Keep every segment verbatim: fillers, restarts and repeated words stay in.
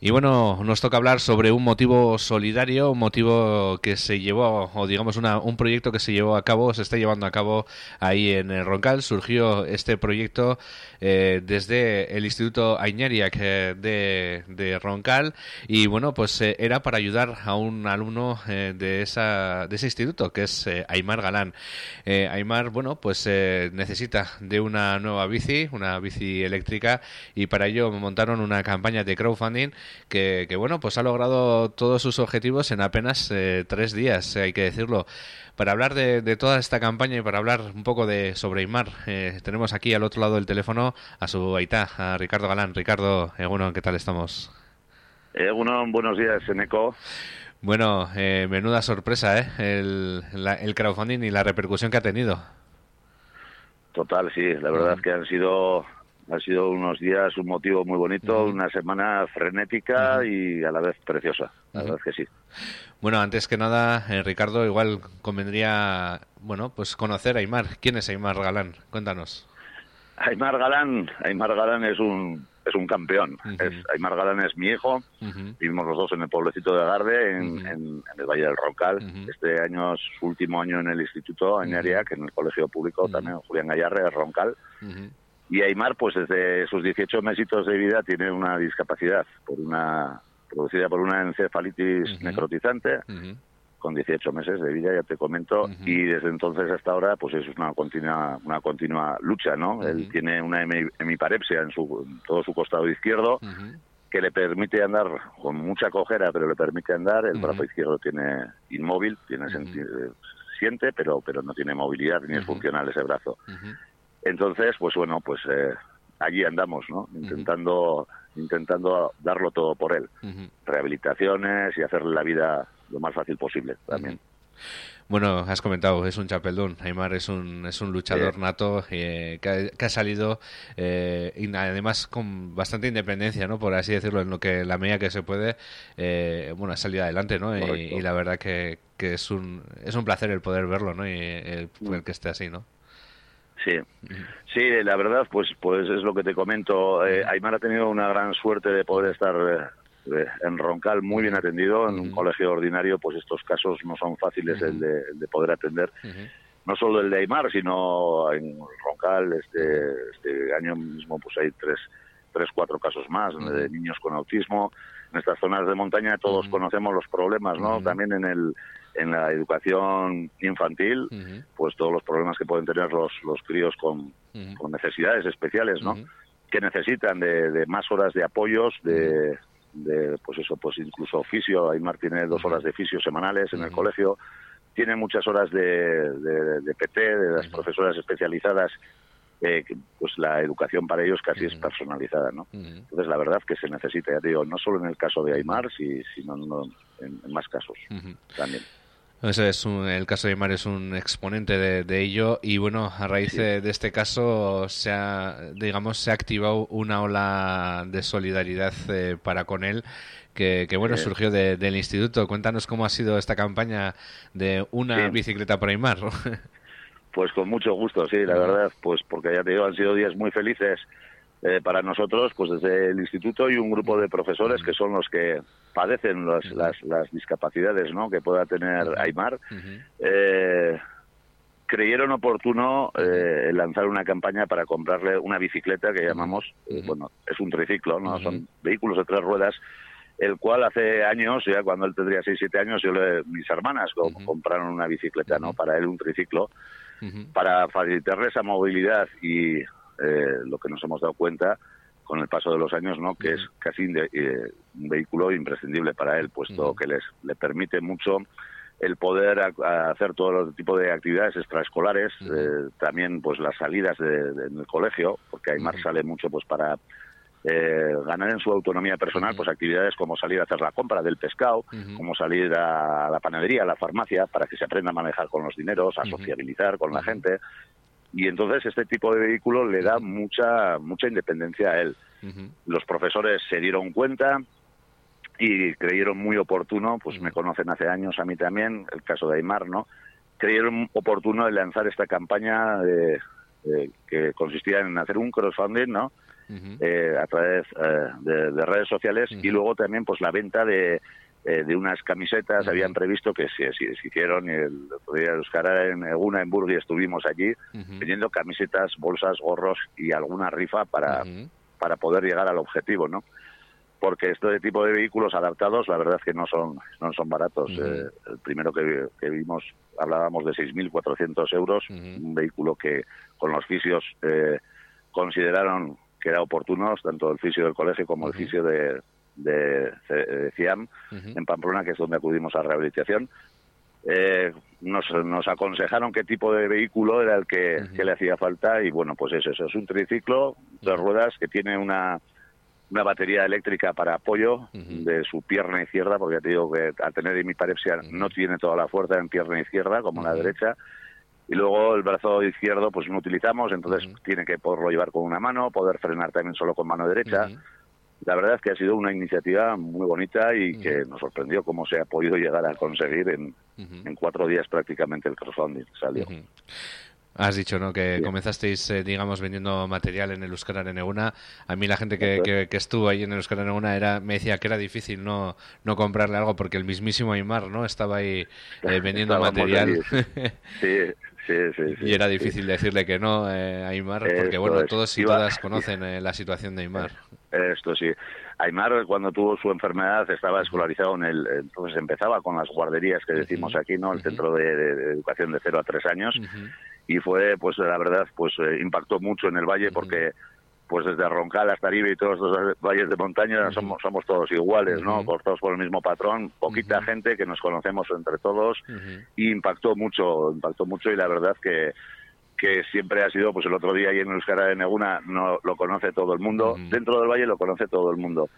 Y bueno, nos toca hablar sobre un motivo solidario, un motivo que se llevó, o digamos una, un proyecto que se llevó a cabo, se está llevando a cabo ahí en el Roncal. Surgió este proyecto eh, desde el Instituto Ainariak eh, de, de Roncal y bueno, pues eh, era para ayudar a un alumno eh, de, esa, de ese instituto, que es eh, Aimar Galán. Eh, Aimar, bueno, pues eh, necesita de una nueva bici, una bici eléctrica, y para ello montaron una campaña de crowdfunding que, que bueno, pues ha logrado todos sus objetivos en apenas eh, tres días, hay que decirlo. Para hablar de, de toda esta campaña y para hablar un poco de sobre Aimar, eh, tenemos aquí al otro lado del teléfono a su aitá, a Ricardo Galán. Ricardo, Egunon, ¿qué tal estamos? Egunon, buenos días, Eneco. Bueno, eh, menuda sorpresa, ¿eh? El, la, el crowdfunding y la repercusión que ha tenido. Total, sí, la verdad es que han sido... Han sido unos días, un motivo muy bonito, uh-huh. una semana frenética uh-huh. y a la vez preciosa, la uh-huh. verdad es que sí. Bueno, antes que nada, eh, Ricardo, igual convendría, bueno, pues conocer a Aimar. ¿Quién es Aimar Galán? Cuéntanos. Aimar Galán, Aimar Galán es un es un campeón. Uh-huh. Es, Aimar Galán es mi hijo, uh-huh. vivimos los dos en el pueblecito de Agarde, en, uh-huh. en, en el Valle del Roncal. Uh-huh. Este año es su último año en el Instituto Ainariak, uh-huh. en el colegio público, uh-huh. también Julián Gallarre, de Roncal. Uh-huh. Y Aimar, pues desde sus dieciocho mesitos de vida tiene una discapacidad por una producida por una encefalitis uh-huh. necrotizante, uh-huh. con dieciocho meses de vida, ya te comento, uh-huh. y desde entonces hasta ahora pues es una continua una continua lucha, ¿no? Uh-huh. Él tiene una hemiparepsia en, su, en todo su costado izquierdo, uh-huh. que le permite andar con mucha cojera, pero le permite andar. El uh-huh. brazo izquierdo tiene inmóvil, tiene uh-huh. senti- siente, pero pero no tiene movilidad, ni uh-huh. es funcional ese brazo. Uh-huh. Entonces, pues bueno, pues eh, allí andamos, ¿no? Intentando uh-huh. intentando darlo todo por él. Uh-huh. Rehabilitaciones y hacerle la vida lo más fácil posible también. Uh-huh. Bueno, has comentado, es un chapeldún. Aimar es un es un luchador sí. nato eh, que, ha, que ha salido eh, y además con bastante independencia, ¿no? Por así decirlo, en lo que la medida que se puede, eh, bueno, ha salido adelante, ¿no? Y, y la verdad que, que es un es un placer el poder verlo, ¿no? Y el, el que esté así, ¿no? Sí, sí, la verdad, pues pues es lo que te comento. Eh, Aimar ha tenido una gran suerte de poder estar eh, en Roncal muy bien atendido. En un colegio ordinario, pues estos casos no son fáciles el de, el de poder atender. No solo el de Aimar, sino en Roncal este, este año mismo pues hay tres, tres, cuatro casos más de niños con autismo. En estas zonas de montaña todos conocemos los problemas, ¿no? También en el en la educación infantil, uh-huh. pues todos los problemas que pueden tener los los críos con, uh-huh. con necesidades especiales, ¿no? Uh-huh. Que necesitan de, de más horas de apoyos, de, de pues eso, pues incluso fisio. Aimar tiene dos horas de fisio semanales en uh-huh. el colegio, tiene muchas horas de, de, de P T, de las uh-huh. profesoras especializadas. Eh, pues la educación para ellos casi uh-huh. es personalizada, ¿no? Uh-huh. Entonces la verdad que se necesita, ya te digo, no solo en el caso de Aimar, si, sino no, en, en más casos uh-huh. también. Ese es un, el caso de Aimar es un exponente de, de ello y bueno, a raíz sí. de, de este caso se ha, digamos, se ha activado una ola de solidaridad eh, para con él que, que bueno, sí. surgió de, del instituto. Cuéntanos cómo ha sido esta campaña de una sí. bicicleta para Aimar. Pues con mucho gusto, sí, la uh-huh. verdad, pues porque ya te digo, han sido días muy felices eh, para nosotros, pues desde el instituto y un grupo de profesores uh-huh. que son los que padecen las, uh-huh. las, las discapacidades, ¿no? Que pueda tener uh-huh. Aimar. Uh-huh. Eh, creyeron oportuno eh, lanzar una campaña para comprarle una bicicleta que llamamos, uh-huh. eh, bueno, es un triciclo, ¿no? Uh-huh. Son vehículos de tres ruedas, el cual hace años, ya cuando él tendría seis, siete años, yo le, mis hermanas uh-huh. compraron una bicicleta, ¿no? Uh-huh. Para él un triciclo, uh-huh. para facilitarle esa movilidad y eh, lo que nos hemos dado cuenta con el paso de los años, ¿no? Que uh-huh. es casi de, eh, un vehículo imprescindible para él, puesto uh-huh. que les le permite mucho el poder a, a hacer todo tipo de actividades extraescolares, uh-huh. eh, también pues las salidas de, de, en el colegio, porque Aimar uh-huh. sale mucho pues para eh, ganar en su autonomía personal, uh-huh. pues actividades como salir a hacer la compra del pescado, uh-huh. como salir a la panadería, a la farmacia, para que se aprenda a manejar con los dineros, a uh-huh. sociabilizar con uh-huh. la gente. Y entonces este tipo de vehículo le da mucha mucha independencia a él. Uh-huh. Los profesores se dieron cuenta y creyeron muy oportuno, pues uh-huh. me conocen hace años a mí también, el caso de Aimar, ¿no? Creyeron oportuno de lanzar esta campaña de, de, que consistía en hacer un crowdfunding, ¿no? uh-huh. eh, a través eh, de, de redes sociales, uh-huh. y luego también pues la venta de, eh, de unas camisetas. Uh-huh. Habían previsto que se, se, se hicieron, y el otro día Euskara en Eguna, en Burgui, estuvimos allí uh-huh. vendiendo camisetas, bolsas, gorros y alguna rifa para, uh-huh. para poder llegar al objetivo, ¿no? Porque este tipo de vehículos adaptados, la verdad es que no son no son baratos. Uh-huh. Eh, el primero que, que vimos, hablábamos de seis mil cuatrocientos euros, uh-huh. un vehículo que con los fisios eh, consideraron que era oportuno, tanto el fisio del colegio como uh-huh. el fisio de, de, de CIAM, uh-huh. en Pamplona, que es donde acudimos a rehabilitación. Eh, nos, nos aconsejaron qué tipo de vehículo era el que, uh-huh. que le hacía falta, y bueno, pues es eso, es un triciclo de uh-huh. ruedas que tiene una... una batería eléctrica para apoyo uh-huh. de su pierna izquierda, porque ya te digo que al tener hemiparepsia uh-huh. no tiene toda la fuerza en pierna izquierda como uh-huh. la derecha, y luego el brazo izquierdo pues no utilizamos, entonces uh-huh. tiene que poderlo llevar con una mano, poder frenar también solo con mano derecha. Uh-huh. La verdad es que ha sido una iniciativa muy bonita y uh-huh. que nos sorprendió cómo se ha podido llegar a conseguir en, uh-huh. en cuatro días prácticamente el crowdfunding salió. Uh-huh. Has dicho, ¿no?, que sí. comenzasteis, eh, digamos, vendiendo material en el Euskara en Eguna. A mí la gente que, que, que estuvo ahí en el Euskara en Eguna era, me decía que era difícil no no comprarle algo porque el mismísimo Aimar, ¿no?, estaba ahí eh, vendiendo Estábamos material. Allí, sí, sí, sí, sí. Y era difícil sí. decirle que no, eh, a Aimar, porque Esto bueno, es. todos y Iba... todas conocen eh, la situación de Aimar. Esto sí. Aimar, cuando tuvo su enfermedad, estaba escolarizado en el... Entonces empezaba con las guarderías que decimos uh-huh. aquí, ¿no?, el uh-huh. centro de, de, de educación de cero a tres años. Uh-huh. Y fue, pues la verdad, pues eh, impactó mucho en el valle, porque pues desde Roncal hasta Aribe y todos los valles de montaña uh-huh. somos somos todos iguales, ¿no? Uh-huh. Cortados por el mismo patrón, poquita uh-huh. gente que nos conocemos entre todos, uh-huh. y impactó mucho, impactó mucho, y la verdad que que siempre ha sido, pues el otro día ahí en Euskara de Neguna no lo conoce todo el mundo, uh-huh. dentro del valle lo conoce todo el mundo.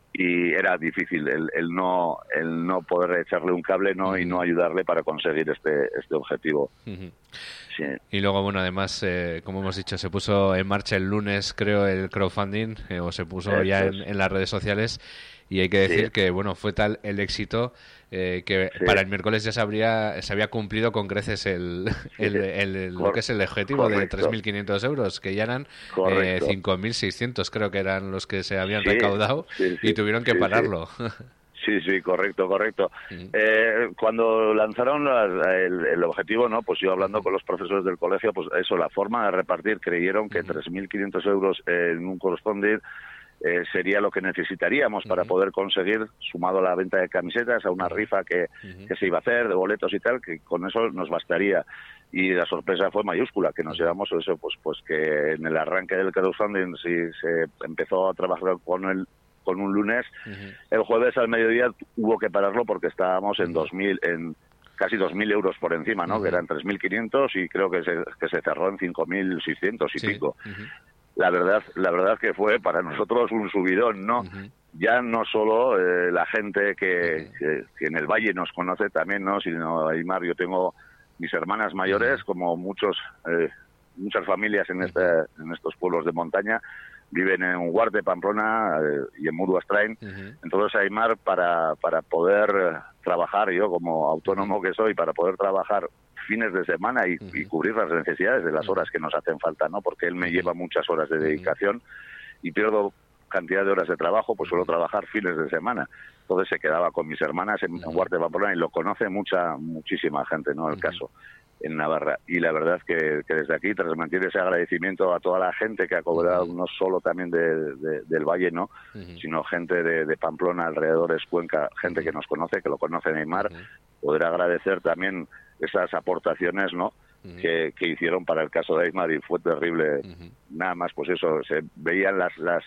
Y era difícil el, el no el no poder echarle un cable, no uh-huh. y no ayudarle para conseguir este este objetivo. Uh-huh. Sí. Y luego, bueno, además, eh, como hemos dicho, se puso en marcha el lunes, creo, el crowdfunding, eh, o se puso Eso ya en, en las redes sociales, y hay que decir sí. que, bueno, fue tal el éxito eh, que sí. para el miércoles ya se, habría, se había cumplido con creces el, sí. el, el, el lo que es el objetivo Correcto. de tres mil quinientos euros, que ya eran eh, cinco mil seiscientos, creo que eran los que se habían sí. recaudado, sí, sí. y tuvieron que sí, pararlo. Sí. Sí, sí, correcto, correcto. Uh-huh. Eh, cuando lanzaron la, el, el objetivo, no, pues yo hablando uh-huh. con los profesores del colegio, pues eso, la forma de repartir, creyeron que uh-huh. tres mil quinientos euros en un corresponding eh, sería lo que necesitaríamos uh-huh. para poder conseguir, sumado a la venta de camisetas, a una uh-huh. rifa que, uh-huh. que se iba a hacer, de boletos y tal, que con eso nos bastaría. Y la sorpresa fue mayúscula, que nos uh-huh. llevamos eso, pues, pues que en el arranque del crowdfunding sí se empezó a trabajar con el con un lunes, uh-huh. el jueves al mediodía hubo que pararlo porque estábamos en dos mil, en casi dos mil euros por encima, ¿no? Uh-huh. Que eran tres mil quinientos y creo que se, que se cerró en cinco mil seiscientos y sí. pico. Uh-huh. La verdad, la verdad que fue para nosotros un subidón, ¿no? Uh-huh. Ya no solo eh, la gente que, uh-huh. que, que en el valle nos conoce también, ¿no? Sino, Aimar, yo tengo mis hermanas mayores, uh-huh. como muchos, eh, muchas familias en este, en estos pueblos de montaña, viven en Huarte, Pamplona eh, y en Muruastrain. Uh-huh. Entonces, Aimar, para, para poder eh, trabajar, yo como autónomo uh-huh. que soy, para poder trabajar fines de semana y, uh-huh. y cubrir las necesidades de las horas que nos hacen falta, ¿no? Porque él me uh-huh. lleva muchas horas de dedicación uh-huh. y pierdo cantidad de horas de trabajo, pues suelo trabajar fines de semana. Entonces se quedaba con mis hermanas en, uh-huh. en Huarte, Pamplona, y lo conoce mucha, muchísima gente, ¿no? El uh-huh. caso. En Navarra, y la verdad es que, que desde aquí transmitir ese agradecimiento a toda la gente que ha cobrado, uh-huh. no solo también de, de, del Valle, no, uh-huh. sino gente de, de Pamplona, alrededores, Cuenca, gente uh-huh. que nos conoce, que lo conoce en Aimar, uh-huh. poder agradecer también esas aportaciones, no, uh-huh. que, que hicieron para el caso de Aimar, y fue terrible. Uh-huh. Nada más, pues eso, se veían las las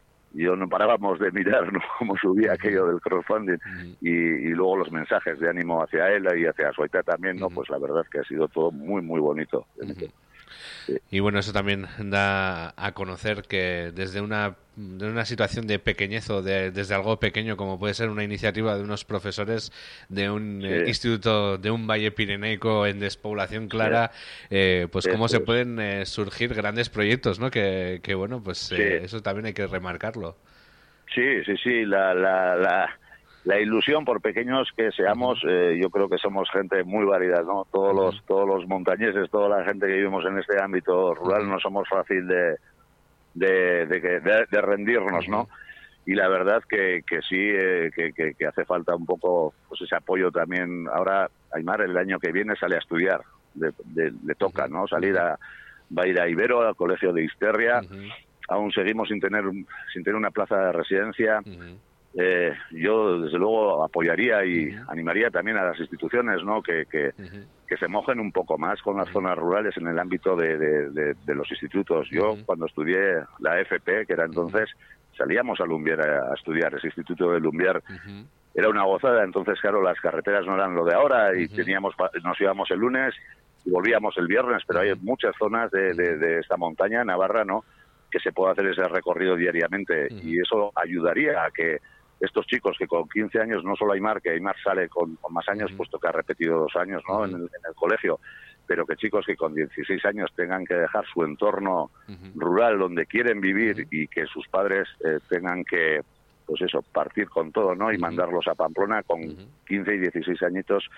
yo no parábamos de mirar, ¿no?, cómo subía aquello del crowdfunding, uh-huh. y, y luego los mensajes de ánimo hacia él y hacia su aita también, ¿no? Uh-huh. Pues la verdad es que ha sido todo muy, muy bonito. Uh-huh. Sí. Y bueno, eso también da a conocer que desde una, de una situación de pequeñez o de, desde algo pequeño, como puede ser una iniciativa de unos profesores de un sí. eh, instituto de un valle pirenaico en despoblación clara, sí. eh, pues sí, cómo sí. se pueden eh, surgir grandes proyectos, ¿no? Que, que bueno, pues sí. eh, eso también hay que remarcarlo. Sí, sí, sí, la... la, la... La ilusión, por pequeños que seamos, eh, yo creo que somos gente muy válida, ¿no? Todos los todos los montañeses, toda la gente que vivimos en este ámbito rural, no somos fácil de, de, de, de, de rendirnos, ¿no? Y la verdad que, que sí, eh, que, que, que hace falta un poco pues ese apoyo también. Ahora Aimar el año que viene sale a estudiar, le, le, le toca, ¿no? Salir a, va a ir a Ibero, al colegio de Isterria, uh-huh. Aún seguimos sin tener, sin tener una plaza de residencia. Uh-huh. Eh, yo desde luego apoyaría y uh-huh. animaría también a las instituciones, ¿no? Que, que, uh-huh. que se mojen un poco más con las uh-huh. zonas rurales en el ámbito de, de, de, de los institutos. Yo uh-huh. cuando estudié la F P, que era entonces, uh-huh. salíamos a Lumbier a, a estudiar, ese instituto de Lumbier. Uh-huh. Era una gozada, entonces claro, las carreteras no eran lo de ahora y uh-huh. teníamos, nos íbamos el lunes y volvíamos el viernes, pero hay muchas zonas de, de, de esta montaña, Navarra, ¿no? Que se puede hacer ese recorrido diariamente uh-huh. y eso ayudaría a que estos chicos que con quince años, no solo Aimar, que Aimar sale con, con más años, uh-huh. puesto que ha repetido dos años, ¿no? Uh-huh. en, el, en el colegio, pero que chicos que con dieciséis años tengan que dejar su entorno uh-huh. rural donde quieren vivir uh-huh. y que sus padres eh, tengan que, pues eso, partir con todo, ¿no? Y uh-huh. mandarlos a Pamplona con uh-huh. quince y dieciséis añitos,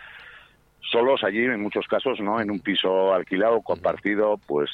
solos allí, en muchos casos, ¿no? En un piso alquilado, compartido, pues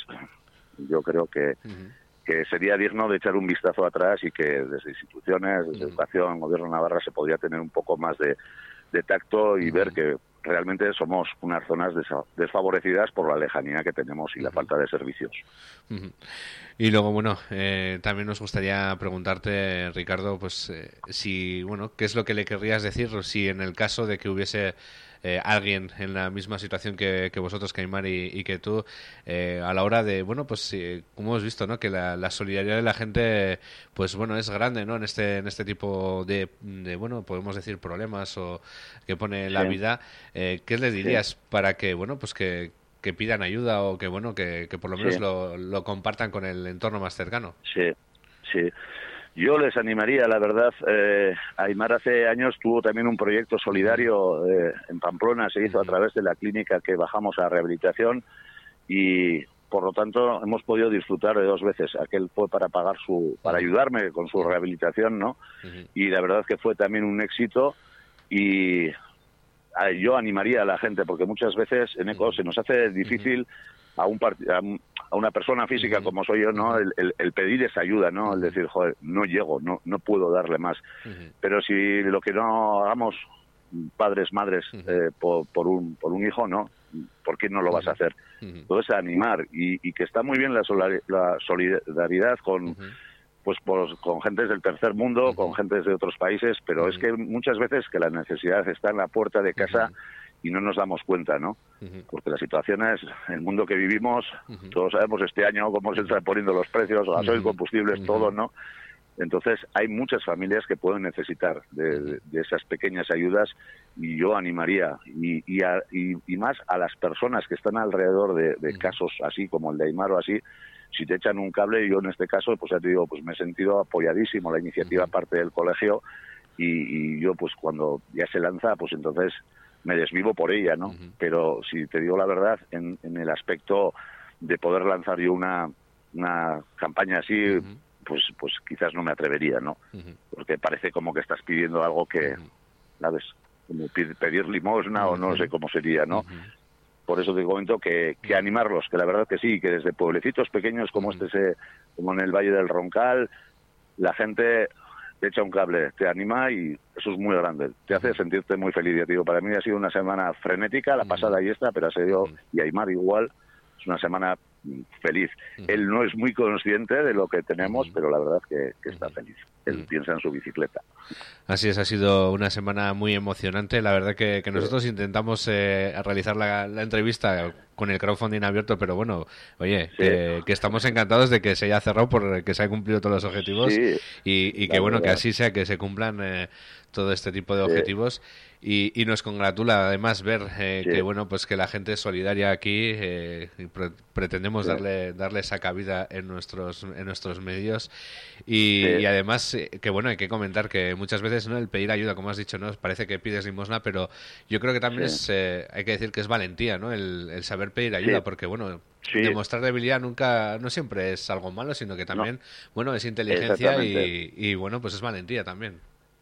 yo creo que... Uh-huh. que sería digno de echar un vistazo atrás y que desde instituciones, desde uh-huh. educación, gobierno de Navarra, se podría tener un poco más de, de tacto y uh-huh. ver que realmente somos unas zonas desfavorecidas por la lejanía que tenemos y uh-huh. la falta de servicios. Uh-huh. Y luego, bueno, eh, también nos gustaría preguntarte, Ricardo, pues eh, si, bueno, ¿qué es lo que le querrías decir si en el caso de que hubiese Eh, alguien en la misma situación que, que vosotros, que Aimar y, y que tú, eh, a la hora de, bueno, pues eh, como hemos visto, ¿no? Que la, la solidaridad de la gente, pues bueno, es grande, ¿no? En este en este tipo de, de bueno, podemos decir problemas o que pone la sí. vida. Eh, ¿Qué les dirías sí. para que, bueno, pues que, que pidan ayuda o que, bueno, que, que por lo menos sí. lo, lo compartan con el entorno más cercano? Sí, sí. Yo les animaría, la verdad, eh, Aimar hace años tuvo también un proyecto solidario eh, en Pamplona, se hizo a través de la clínica que bajamos a rehabilitación y por lo tanto hemos podido disfrutar de dos veces. Aquel fue para pagar su, para ayudarme con su rehabilitación, ¿no? Y la verdad que fue también un éxito y yo animaría a la gente porque muchas veces en ECO se nos hace difícil a un part- a, a una persona física como soy yo, ¿no? El, el, el pedir esa ayuda, ¿no? El decir, joder, no llego, no no puedo darle más. Uh-huh. Pero si lo que no hagamos padres, madres, uh-huh. eh, por, por un por un hijo, ¿no? ¿Por qué no lo uh-huh. vas a hacer? Uh-huh. Entonces animar y, y que está muy bien la, solari- la solidaridad con uh-huh. pues, pues con gentes del tercer mundo, uh-huh. con gentes de otros países, pero uh-huh. es que muchas veces que la necesidad está en la puerta de casa. Uh-huh. Y no nos damos cuenta, ¿no? Uh-huh. Porque la situación es, el mundo que vivimos, uh-huh. todos sabemos este año cómo se están poniendo los precios, gasoil, combustibles, uh-huh. todo, ¿no? Entonces hay muchas familias que pueden necesitar de, de, de esas pequeñas ayudas y yo animaría, y, y, a, y, y más a las personas que están alrededor de, de uh-huh. casos así como el de Aimar o así, si te echan un cable, yo en este caso, pues ya te digo, pues me he sentido apoyadísimo, la iniciativa uh-huh. parte del colegio y, y yo pues cuando ya se lanza, pues entonces me desvivo por ella, ¿no? Uh-huh. Pero si te digo la verdad, en, en el aspecto de poder lanzar yo una, una campaña así, uh-huh. pues pues quizás no me atrevería, ¿no? Uh-huh. Porque parece como que estás pidiendo algo que, uh-huh. ¿sabes? Como pedir limosna uh-huh. o no sé cómo sería, ¿no? Uh-huh. Por eso te comento que, que animarlos, que la verdad que sí, que desde pueblecitos pequeños como uh-huh. este, se, como en el Valle del Roncal, la gente te echa un cable, te anima y eso es muy grande. Te hace sentirte muy feliz. Ya te digo, para mí ha sido una semana frenética, la pasada y esta, pero ha sido, y Aimar igual, es una semana feliz. Uh-huh. Él no es muy consciente de lo que tenemos, uh-huh. pero la verdad es que, que está feliz. Él uh-huh. piensa en su bicicleta. Así es, ha sido una semana muy emocionante. La verdad que, que nosotros sí. intentamos eh, realizar la, la entrevista con el crowdfunding abierto, pero bueno, oye, sí. que, que estamos encantados de que se haya cerrado, porque se hayan cumplido todos los objetivos sí. y, y que bueno, verdad. que así sea, que se cumplan eh, todo este tipo de objetivos. Sí. Y, y nos congratula además ver eh, sí. que bueno pues que la gente es solidaria aquí, eh, y pre- pretendemos sí. darle darle esa cabida en nuestros en nuestros medios y, sí. y además eh, que bueno, hay que comentar que muchas veces no el pedir ayuda, como has dicho, no parece que pides limosna, pero yo creo que también sí. es eh, hay que decir que es valentía, ¿no? El, el saber pedir ayuda, sí. porque bueno, sí. demostrar debilidad nunca no siempre es algo malo, sino que también no. bueno, es inteligencia y, y bueno, pues es valentía también.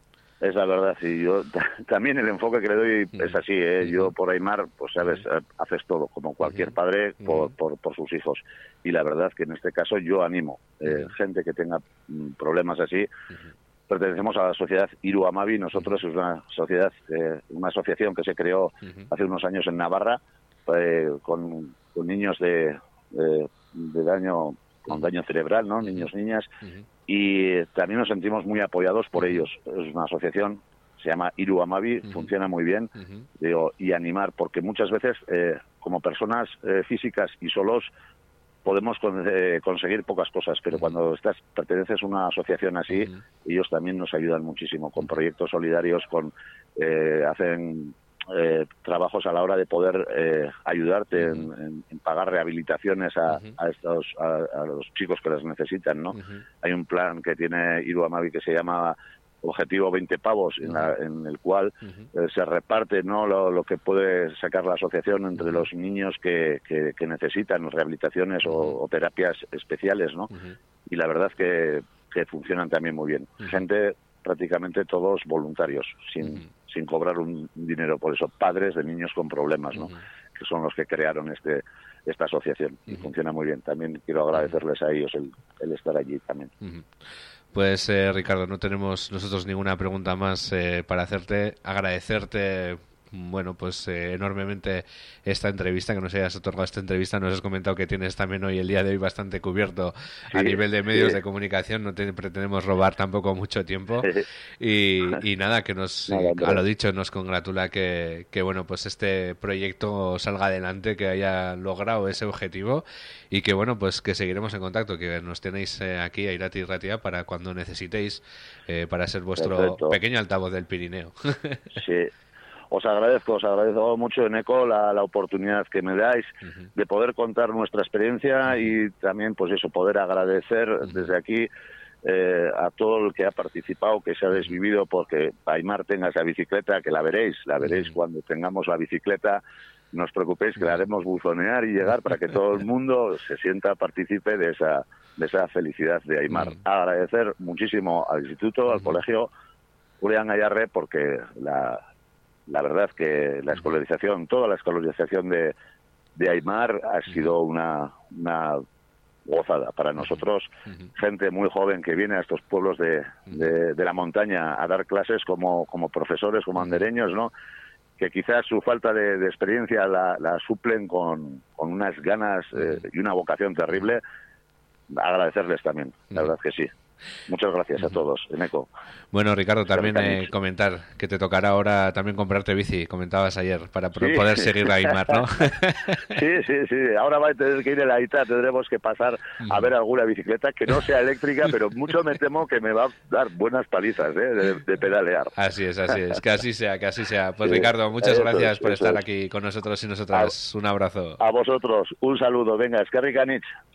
Es la verdad, sí. Yo también el enfoque que le doy es así, ¿eh? Yo por Aimar, pues sabes, haces todo, como cualquier padre por, por, por sus hijos. Y la verdad que en este caso yo animo eh, gente que tenga problemas así. Pertenecemos a la sociedad Hiru Hamabi. Nosotros es una sociedad, eh, una asociación que se creó hace unos años en Navarra eh, con, con niños de, de, de daño, con daño cerebral, ¿no? Niños, niñas. Y también nos sentimos muy apoyados por ellos. Es una asociación, se llama Hiru Hamabi, uh-huh. funciona muy bien, uh-huh. digo, y animar, porque muchas veces eh, como personas eh, físicas y solos podemos con, eh, conseguir pocas cosas, pero uh-huh. cuando estás perteneces a una asociación así, uh-huh. ellos también nos ayudan muchísimo, con proyectos solidarios, con eh, hacen eh, trabajos a la hora de poder eh, ayudarte uh-huh. en, en, en pagar rehabilitaciones a, uh-huh. a estos a, a los chicos que las necesitan, ¿no? Uh-huh. Hay un plan que tiene Hiru Hamabi que se llama Objetivo veinte pavos, uh-huh. en, la, en el cual uh-huh. eh, se reparte, ¿no?, lo, lo que puede sacar la asociación entre uh-huh. los niños que, que, que necesitan rehabilitaciones uh-huh. o, o terapias especiales, ¿no? Uh-huh. Y la verdad que, que funcionan también muy bien. Uh-huh. Gente, prácticamente todos voluntarios, sin, uh-huh. sin cobrar un dinero. Por eso, padres de niños con problemas, ¿no? Uh-huh. Que son los que crearon este esta asociación. Uh-huh. Y funciona muy bien. También quiero agradecerles a ellos el, el estar allí también. Uh-huh. Pues eh, Ricardo, no tenemos nosotros ninguna pregunta más eh, para hacerte. Agradecerte, bueno, pues eh, enormemente esta entrevista, que nos hayas otorgado esta entrevista. Nos has comentado que tienes también hoy el día de hoy bastante cubierto sí, a nivel de medios sí. de comunicación. No te pretendemos robar tampoco mucho tiempo. Y, y nada, que nos, nada, a lo dicho, nos congratula que, que, bueno, pues este proyecto salga adelante, que haya logrado ese objetivo y que, bueno, pues que seguiremos en contacto, que nos tenéis eh, aquí a Irati y Ratia para cuando necesitéis, eh, para ser vuestro Perfecto. pequeño altavoz del Pirineo. Sí. Os agradezco, os agradezco mucho, Eneco, la, la oportunidad que me dais uh-huh. de poder contar nuestra experiencia uh-huh. y también, pues eso, poder agradecer uh-huh. desde aquí eh, a todo el que ha participado, que se ha desvivido, porque Aimar tenga esa bicicleta, que la veréis, la veréis uh-huh. cuando tengamos la bicicleta. No os preocupéis, que la haremos buzonear y llegar para que todo el mundo se sienta partícipe de esa, de esa felicidad de Aimar. Uh-huh. Agradecer muchísimo al instituto, al uh-huh. colegio Julián Ayarre, porque la... La verdad que la escolarización, toda la escolarización de, de Aimar ha sido una, una gozada para nosotros. Uh-huh. Gente muy joven que viene a estos pueblos de, de, de la montaña a dar clases como, como profesores, como andereños, ¿no? Que quizás su falta de, de experiencia la, la suplen con, con unas ganas eh, y una vocación terrible. Agradecerles también, la verdad que sí. Muchas gracias a todos, Eneco. Bueno, Ricardo, también eh, comentar que te tocará ahora también comprarte bici, comentabas ayer, para sí. poder seguir a Aimar, ¿no? Sí, sí, sí. Ahora va a tener que ir el Aita, tendremos que pasar a ver alguna bicicleta que no sea eléctrica, pero mucho me temo que me va a dar buenas palizas, ¿eh? de, de pedalear. Así es, así es. Que así sea, que así sea. Pues sí. Ricardo, muchas eso gracias es, por estar es. aquí con nosotros y nosotras. A, un abrazo. A vosotros, un saludo. Venga, eskerrik anitz.